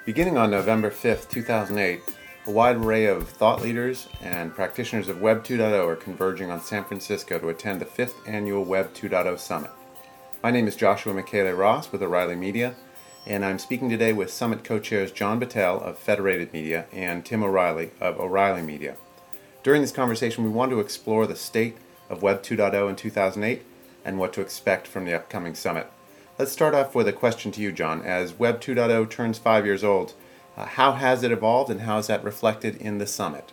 Beginning on November 5th, 2008, a wide array of thought leaders and practitioners of Web 2.0 are converging on San Francisco to attend the 5th Annual Web 2.0 Summit. My name is Joshua Michele Ross with O'Reilly Media, and I'm speaking today with Summit co-chairs John Battelle of Federated Media and Tim O'Reilly of O'Reilly Media. During this conversation, we want to explore the state of Web 2.0 in 2008 and what to expect from the upcoming summit. Let's start off with a question to you, John. As Web 2.0 turns 5 years old, how has it evolved and how is that reflected in the summit?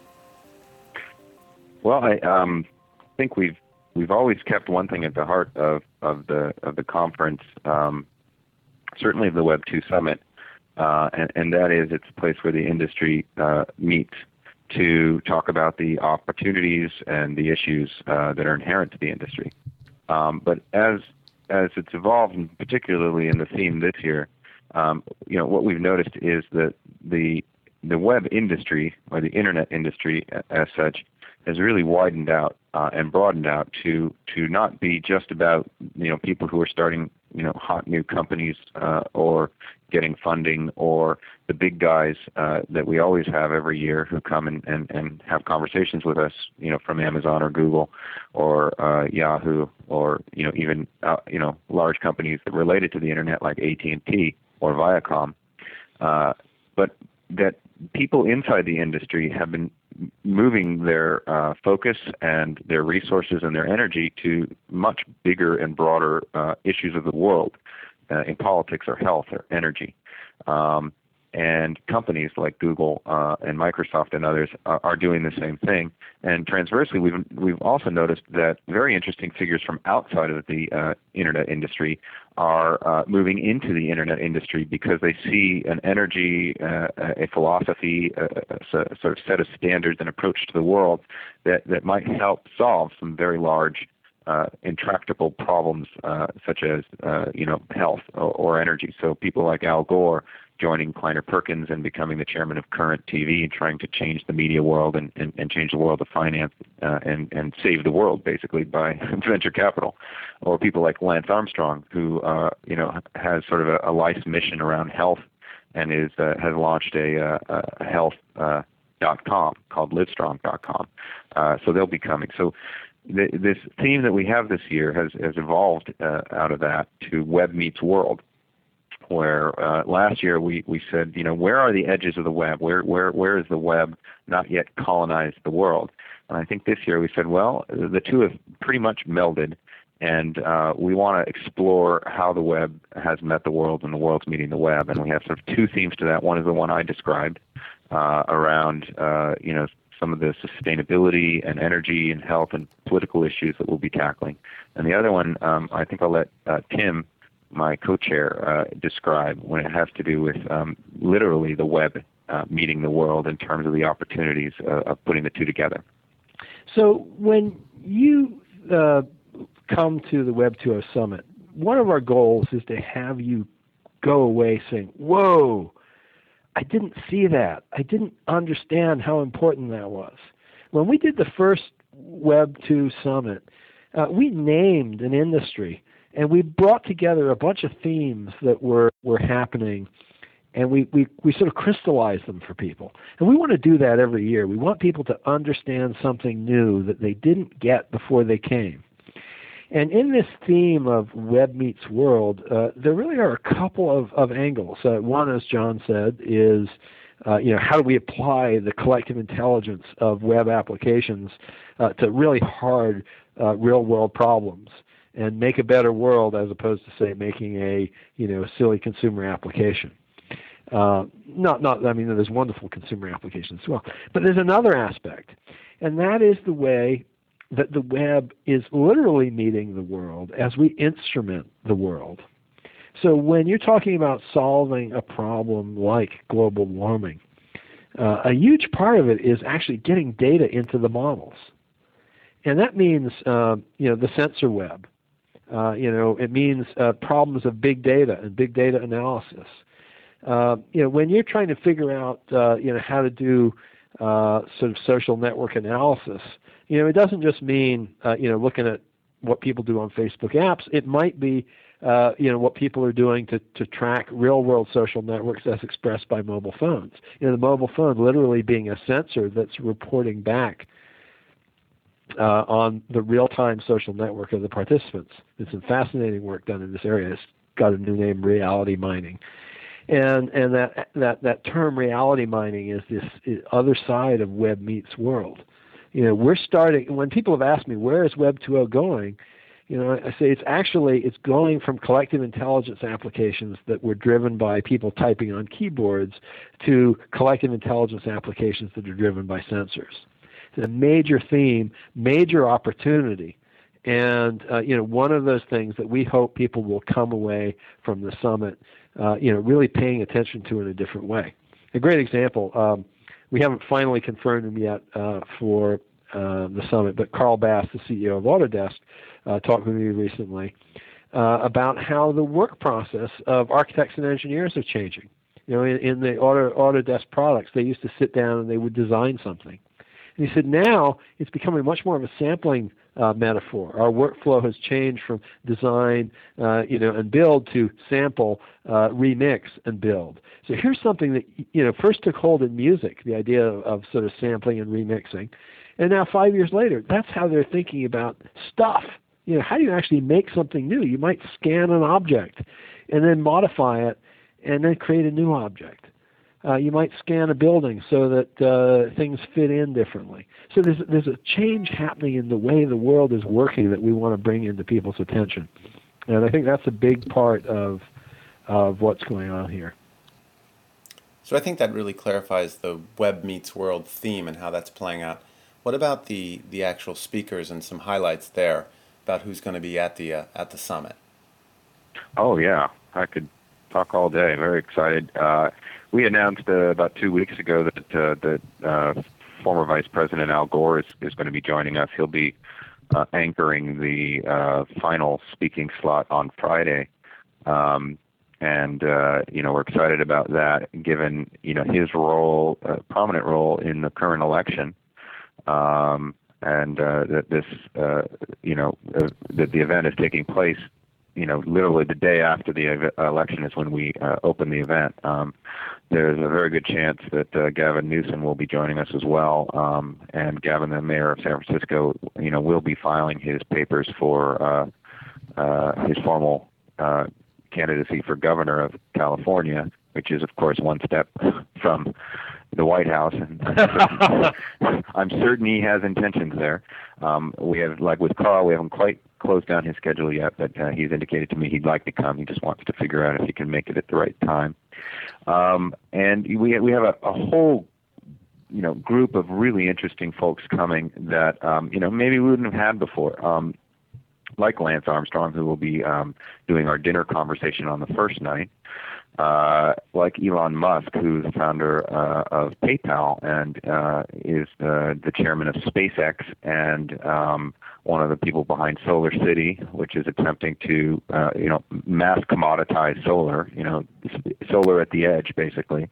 Well, I think we've always kept one thing at the heart of the conference, certainly the Web 2 Summit, and that is it's a place where the industry meets to talk about the opportunities and the issues that are inherent to the industry. But as it's evolved, and particularly in the theme this year, what we've noticed is that the web industry, or the internet industry as such, has really widened out and broadened out to not be just about people who are starting hot new companies or getting funding, or the big guys that we always have every year who come and have conversations with us, from Amazon or Google or Yahoo, or even large companies that related to the internet like AT&T or Viacom, but that people inside the industry have been moving their focus and their resources and their energy to much bigger and broader issues of the world in politics or health or energy. And companies like Google and Microsoft and others are doing the same thing. And transversely, we've also noticed that very interesting figures from outside of the internet industry are moving into the internet industry because they see an energy, a philosophy, a sort of set of standards and approach to the world that might help solve some very large intractable problems such as health or energy. So people like Al Gore joining Kleiner Perkins and becoming the chairman of Current TV and trying to change the media world and change the world of finance and save the world basically by venture capital. Or people like Lance Armstrong, who has sort of a life mission around health and has launched a health.com called Livestrong.com. So they'll be coming. So this theme that we have this year has evolved out of that to Web Meets World, where last year we said, where are the edges of the web? Where is the web not yet colonized the world? And I think this year we said, well, the two have pretty much melded, and we want to explore how the web has met the world and the world's meeting the web. And we have sort of two themes to that. One is the one I described around, some of the sustainability and energy and health and political issues that we'll be tackling. And the other one, I think I'll let Tim, my co-chair, describe, when it has to do with literally the web meeting the world in terms of the opportunities of putting the two together. So when you come to the Web 2.0 Summit, one of our goals is to have you go away saying, whoa, I didn't see that. I didn't understand how important that was. When we did the first Web 2 Summit, we named an industry, and we brought together a bunch of themes that were happening, and we sort of crystallized them for people. And we want to do that every year. We want people to understand something new that they didn't get before they came. And in this theme of Web Meets World, there really are a couple of angles. One, as John said, is how do we apply the collective intelligence of web applications to really hard real-world problems and make a better world, as opposed to, say, making a silly consumer application. There's wonderful consumer applications as well. But there's another aspect, and that is the way that the web is literally meeting the world as we instrument the world. So when you're talking about solving a problem like global warming, a huge part of it is actually getting data into the models. And that means, the sensor web. It means problems of big data and big data analysis. When you're trying to figure out, how to do sort of social network analysis, it doesn't just mean, looking at what people do on Facebook apps. It might be what people are doing to track real-world social networks as expressed by mobile phones. The mobile phone literally being a sensor that's reporting back on the real-time social network of the participants. There's some fascinating work done in this area. It's got a new name, reality mining. And that term reality mining is this other side of Web meets world. We're starting, when people have asked me, where is Web 2.0 going? I say it's going from collective intelligence applications that were driven by people typing on keyboards to collective intelligence applications that are driven by sensors. It's a major theme, major opportunity. And, one of those things that we hope people will come away from the summit, really paying attention to in a different way. A great example, we haven't finally confirmed him yet for the summit, but Carl Bass, the CEO of Autodesk, talked with me recently about how the work process of architects and engineers are changing. In the Autodesk products, they used to sit down and they would design something. And he said now it's becoming much more of a sampling metaphor. Our workflow has changed from design, and build to sample, remix, and build. So here's something that first took hold in music, the idea of sort of sampling and remixing, and now 5 years later, that's how they're thinking about stuff. How do you actually make something new? You might scan an object and then modify it, and then create a new object. You might scan a building so that things fit in differently. So there's a change happening in the way the world is working that we want to bring into people's attention. And I think that's a big part of what's going on here. So I think that really clarifies the Web meets world theme and how that's playing out. What about the actual speakers and some highlights there about who's going to be at the summit? Oh, yeah. I could talk all day. Very excited. We announced about 2 weeks ago that former Vice President Al Gore is going to be joining us. He'll be anchoring the final speaking slot on Friday. We're excited about that, given, his role, prominent role in the current election. That the event is taking place, literally the day after the election is when we open the event. There's a very good chance that Gavin Newsom will be joining us as well. And Gavin, the mayor of San Francisco, will be filing his papers for his formal candidacy for governor of California, which is, of course, one step from the White House, and I'm certain he has intentions there. We have, like with Carl, we haven't quite closed down his schedule yet, but he's indicated to me he'd like to come. He just wants to figure out if he can make it at the right time. And we have a whole, group of really interesting folks coming that, maybe we wouldn't have had before. Like Lance Armstrong, who will be doing our dinner conversation on the first night. Like Elon Musk, who's the founder of PayPal and is the chairman of SpaceX and one of the people behind Solar City, which is attempting to mass commoditize solar, solar at the edge, basically.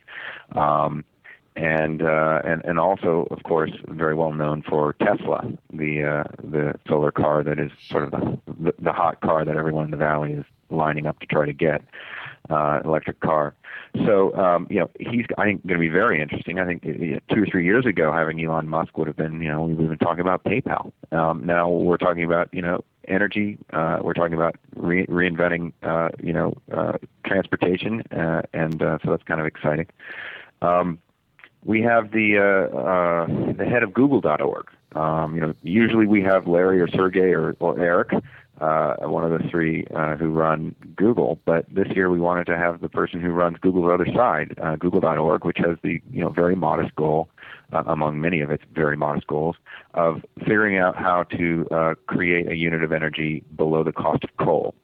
And also, of course, very well known for Tesla, the solar car that is sort of the hot car that everyone in the Valley is lining up to try to get, electric car. So, he's, I think, going to be very interesting. I think 2 or 3 years ago, having Elon Musk would have been, we've been talking about PayPal. Now we're talking about, energy. We're talking about reinventing, transportation, and so that's kind of exciting. We have the head of Google.org. Usually we have Larry or Sergey or Eric, one of the three who run Google. But this year we wanted to have the person who runs Google's other side, Google.org, which has the very modest goal, among many of its very modest goals, of figuring out how to create a unit of energy below the cost of coal.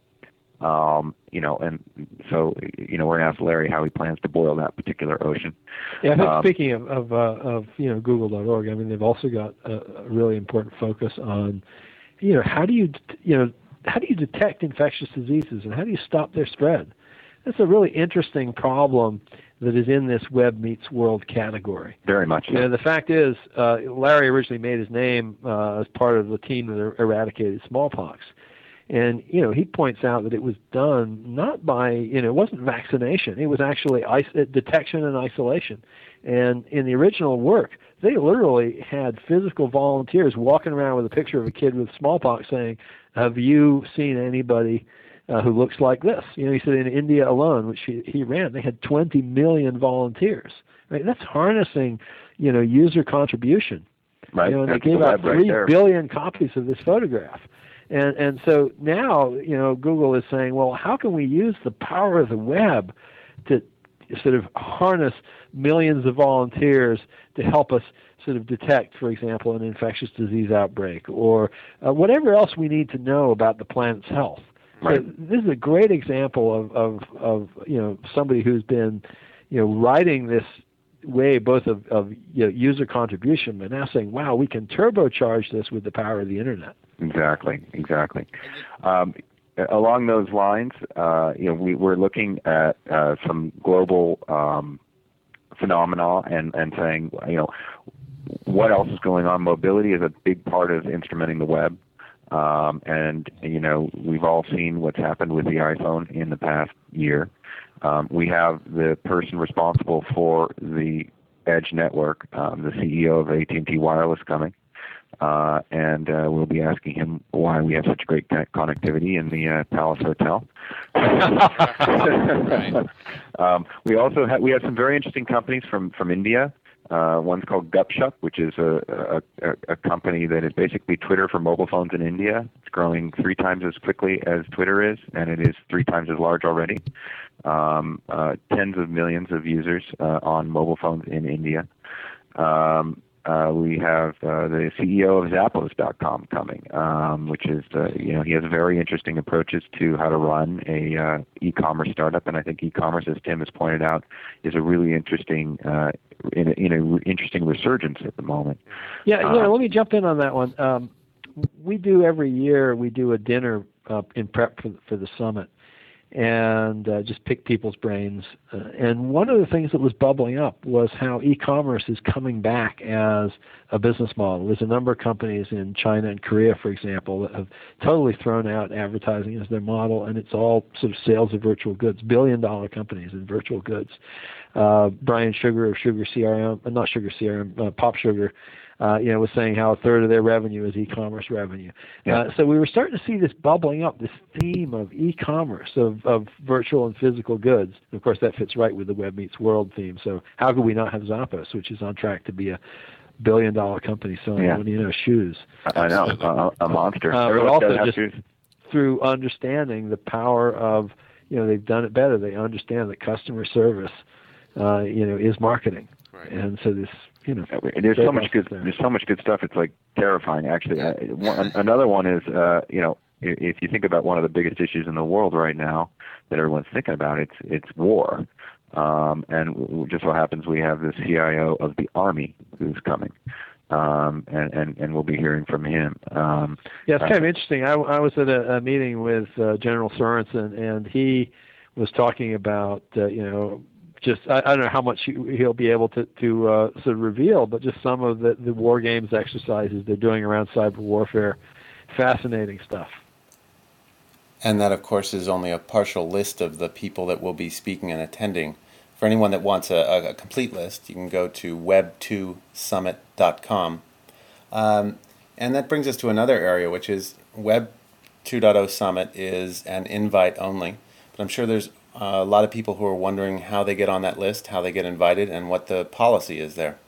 And so, we're going to ask Larry how he plans to boil that particular ocean. Yeah, I think speaking of Google.org, I mean, they've also got a really important focus on, how do you detect infectious diseases and how do you stop their spread? That's a really interesting problem that is in this Web meets world category. Very much so. The fact is, Larry originally made his name as part of the team that eradicated smallpox. And, he points out that it was done not by, it wasn't vaccination. It was actually detection and isolation. And in the original work, they literally had physical volunteers walking around with a picture of a kid with smallpox saying, have you seen anybody who looks like this? He said in India alone, which he ran, they had 20 million volunteers. Right? That's harnessing, user contribution. Right. And they gave out 3 billion copies of this photograph. And so now, Google is saying, well, how can we use the power of the web to sort of harness millions of volunteers to help us sort of detect, for example, an infectious disease outbreak or whatever else we need to know about the planet's health. Right. So this is a great example of somebody who's been, riding this way both of user contribution, but now saying, wow, we can turbocharge this with the power of the internet. Exactly. Along those lines, we're looking at some global phenomena and saying, what else is going on? Mobility is a big part of instrumenting the web. And we've all seen what's happened with the iPhone in the past year. We have the person responsible for the Edge network, the CEO of AT&T Wireless coming. And we'll be asking him why we have such great connectivity in the Palace Hotel. We also have some very interesting companies from India. One's called Gupshup, which is a company that is basically Twitter for mobile phones in India. It's growing 3 times as quickly as Twitter is, and it is 3 times as large already. Tens of millions of users on mobile phones in India. We have the CEO of Zappos.com coming, which is, he has very interesting approaches to how to run a e-commerce startup, and I think e-commerce, as Tim has pointed out, is a really interesting, interesting resurgence at the moment. Yeah, let me jump in on that one. We do every year. We do a dinner in prep for the summit, and just pick people's brains. And one of the things that was bubbling up was how e-commerce is coming back as a business model. There's a number of companies in China and Korea, for example, that have totally thrown out advertising as their model, and it's all sort of sales of virtual goods, billion-dollar companies in virtual goods. Brian Sugar of Sugar CRM, not Sugar CRM, Pop Sugar, was saying how 1/3 of their revenue is e-commerce revenue. Yeah. So we were starting to see this bubbling up, this theme of e-commerce, of virtual and physical goods. And of course, that fits right with the Web Meets World theme. So how could we not have Zappos, which is on track to be a billion-dollar company selling, shoes? I know, a monster. But also just through understanding the power of, they've done it better. They understand that customer service, is marketing. Right. And so this, there's so much good. There's so much good stuff. It's like terrifying, actually. Another one is, if you think about one of the biggest issues in the world right now that everyone's thinking about, it's war. And just so happens we have the CIO of the Army who's coming, and we'll be hearing from him. Yeah, it's kind of interesting. I was at a meeting with General Sorensen, and he was talking about, just I don't know how much he'll be able to sort of reveal, but just some of the war games exercises they're doing around cyber warfare. Fascinating stuff. And that, of course, is only a partial list of the people that will be speaking and attending. For anyone that wants a complete list, you can go to web2summit.com. And that brings us to another area, which is Web 2.0 Summit is an invite only. But I'm sure there's a lot of people who are wondering how they get on that list, how they get invited, and what the policy is there.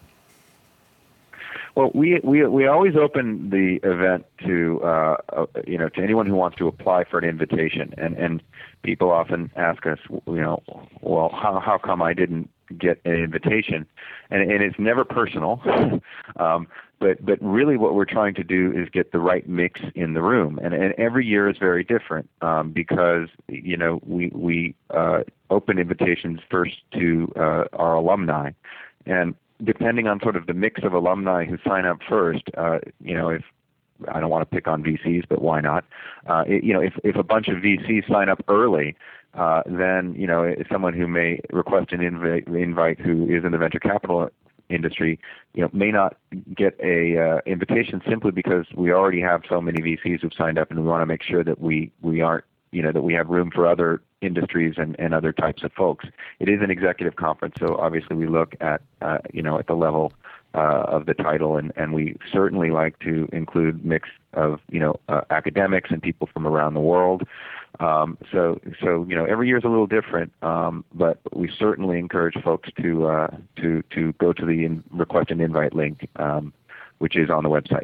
Well, we always open the event to to anyone who wants to apply for an invitation, and people often ask us, well, how come I didn't get an invitation? And it's never personal, but really what we're trying to do is get the right mix in the room, and every year is very different because we open invitations first to our alumni, and depending on sort of the mix of alumni who sign up first, if I don't want to pick on VCs, but why not? If a bunch of VCs sign up early, then someone who may request an invite who is in the venture capital industry, may not get a invitation simply because we already have so many VCs who've signed up, and we want to make sure that we aren't, that we have room for other industries and other types of folks. It is an executive conference, so obviously we look at at the level of the title, and we certainly like to include mix of academics and people from around the world. So every year is a little different, but we certainly encourage folks to go to the request an invite link, which is on the website.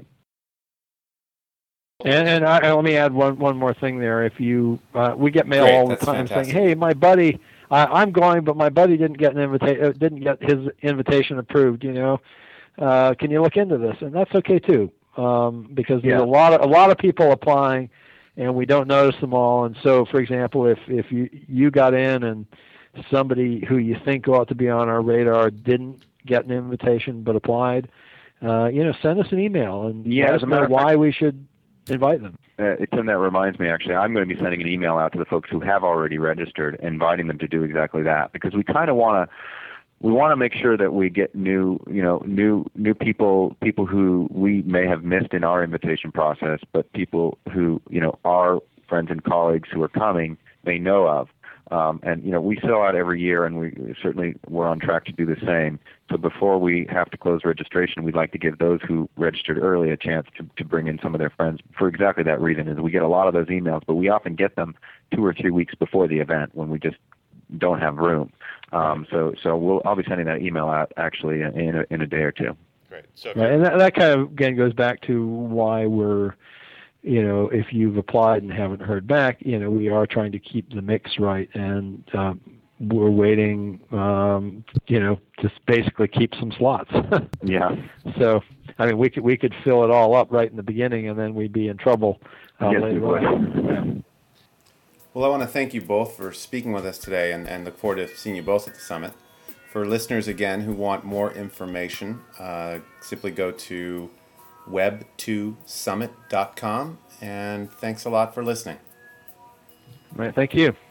And let me add one more thing there. If you we get mail all the time saying, "Hey, my buddy, I'm going, but my buddy didn't get didn't get his invitation approved. Can you look into this?" And that's okay too, because there's a lot of people applying, and we don't notice them all. And so, for example, if you got in and somebody who you think ought to be on our radar didn't get an invitation but applied, send us an email and let us know why we should invite them. Tim, that reminds me, actually, I'm going to be sending an email out to the folks who have already registered, inviting them to do exactly that, because we kind of want to make sure that we get new people who we may have missed in our invitation process, but people who, our friends and colleagues who are coming may know of. And we sell out every year, and we're on track to do the same. So before we have to close registration, we'd like to give those who registered early a chance to bring in some of their friends for exactly that reason. Is we get a lot of those emails, but we often get them 2 or 3 weeks before the event when we just don't have room. So I'll be sending that email out actually in a day or two. Great. So and that kind of again goes back to why we're. If you've applied and haven't heard back, we are trying to keep the mix right, and we're waiting, to basically keep some slots. Yeah. So, we could fill it all up right in the beginning, and then we'd be in trouble later on. Well, I want to thank you both for speaking with us today, and look forward to seeing you both at the summit. For listeners, again, who want more information, simply go to web2summit.com, and thanks a lot for listening. All right, thank you.